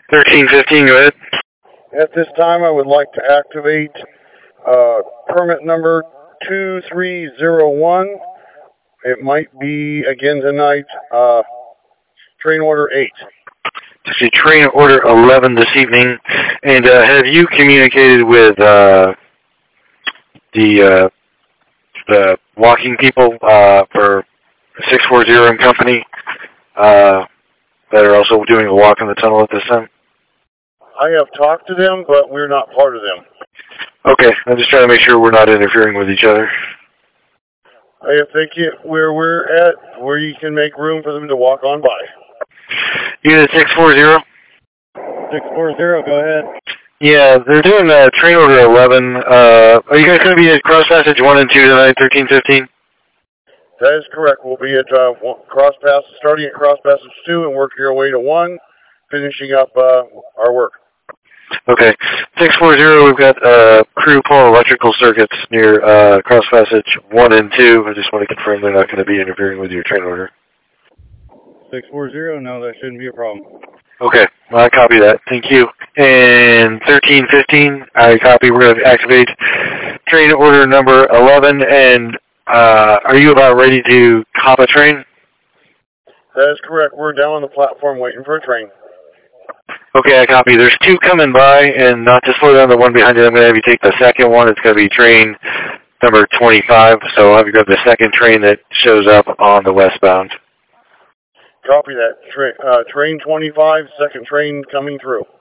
1315, go ahead. At this time, I would like to activate permit number 2301. It might be again tonight. Train order 8. I see train order 11 this evening. And have you communicated with the walking people for 640 and company that are also doing a walk in the tunnel at this time? I have talked to them, but we're not part of them. Okay, I'm just trying to make sure we're not interfering with each other. I think where we're at, where you can make room for them to walk on by. Unit 640? 640, go ahead. Yeah, they're doing train order 11. Are you guys going to be at Cross Passage 1 and 2 tonight, 1315? That is correct. We'll be at starting at Cross Passage 2 and working our way to 1, finishing up our work. Okay. 640, we've got crew pulling electrical circuits near Cross Passage 1 and 2. I just want to confirm they're not going to be interfering with your train order. 640, no, that shouldn't be a problem. Okay, well, I copy that. Thank you. And 1315, I copy. We're going to activate train order number 11. And are you about ready to hop a train? That is correct. We're down on the platform waiting for a train. Okay, I copy. There's 2 coming by, and not to slow down the one behind you, I'm going to have you take the second one. It's going to be train number 25, so I'll have you grab the second train that shows up on the westbound. Copy that. Train 25, second train coming through.